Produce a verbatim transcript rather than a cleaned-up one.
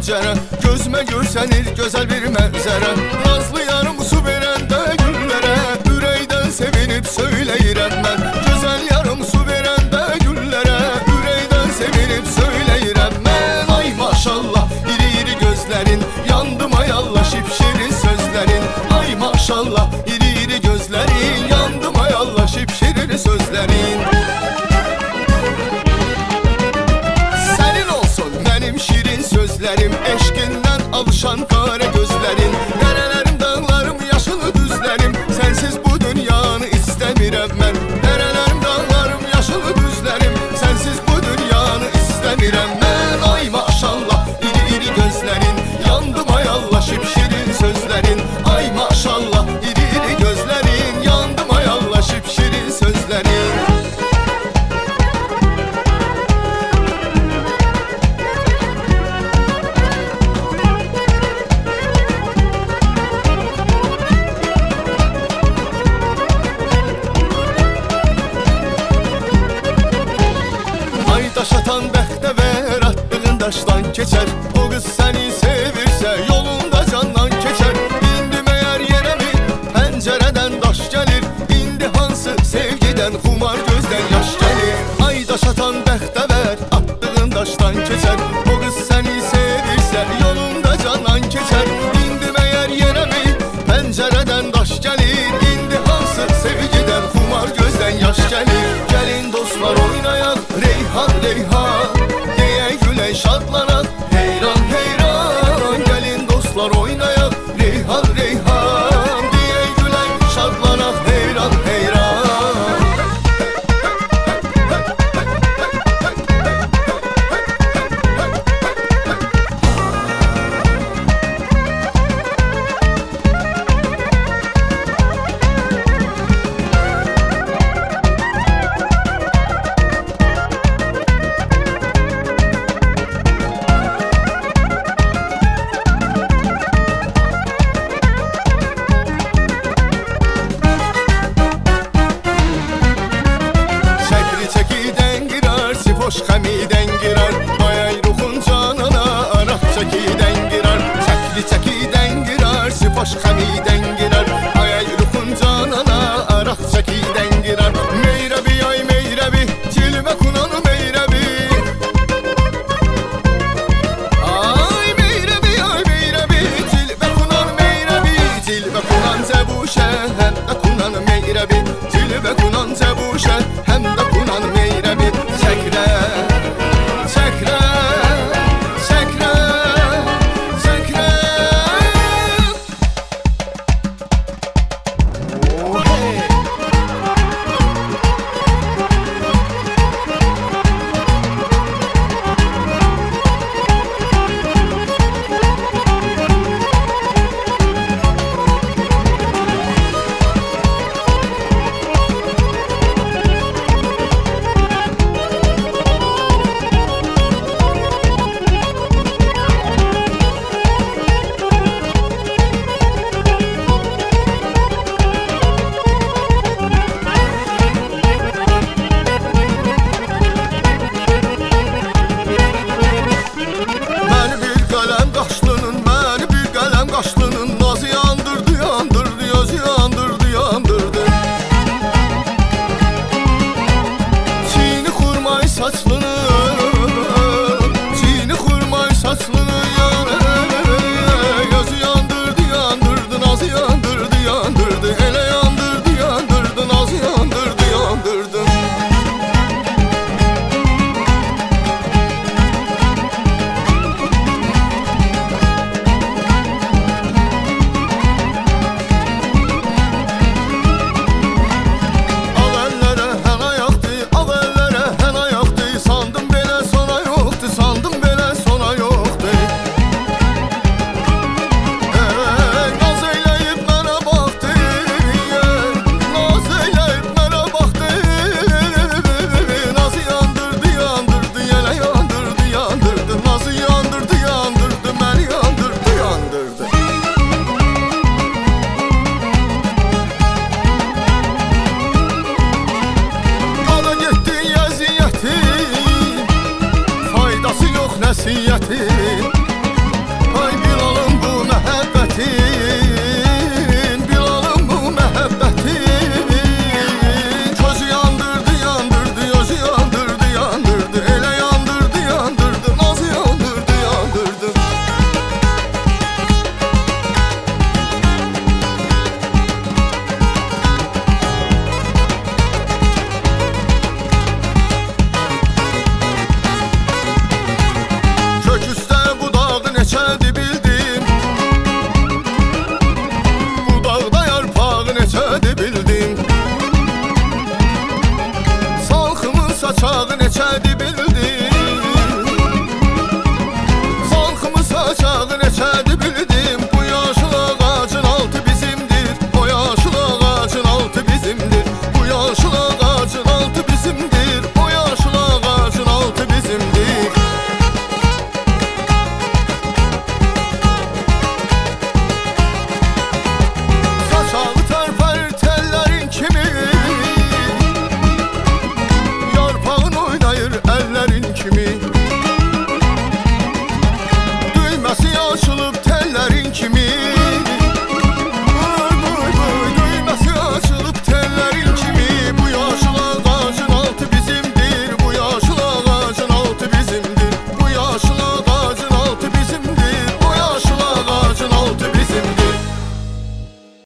pəncərə, gözümə görsənir gözəl bir mənzərə. Nazlı yarım su verəndə güllərə, ürəkdən sevinib söyləyirəm mən. Gözəl yarım su verəndə güllərə, ürəkdən sevinib söyləyirəm mən. Ay maşallah, iri iri gözlərin, yandım ay Allah şipşirin sözlərin. Ay maşallah, iri iri gözlərin, yandım ay Allah şipşirin sözlərin. Sənin olsun mənim şirin sözlərim, eşqindən alışan qara gözlərin. Dərələrim, dağlarım, yaşılı düzlərim, sənsiz bu dünyanı istəmirəm mən. Dərələrim, dağlarım, yaşılı düzlərim, sənsiz bu dünyanı istəmirəm mən. Ay maşallah, iri iri gözlərin, yandım ay Allah şipşirin sözlərin. Ay maşallah, iri iri gözlərin, yandım ay Allah şipşirin sözlərin. Daş atan bəxtə ver, attığın daşdan keçər. O qız səni sevirsə, yolunda candan keçər. İndi məyər yerə mi pəncərədən daş gəlir? İndi hansı sevgidən xumar gözdən yaş gəlir? Ay daş atan bəxtə ver, attığın daşdan keçər. O qız səni sevirsə, yolunda candan keçər. İndi məyər yerə mi pəncərədən daş gəlir? İndi hansı sevgidən xumar gözdən yaş gəlir? Gəlin dostlar oynayaq, Reyhan Reyhan, deyək gülək şadlanaq, heyran heyran. Gəlin dostlar oynayaq, Reyhan Reyhan, deyək gülək şadlanaq, heyran heyran. kimi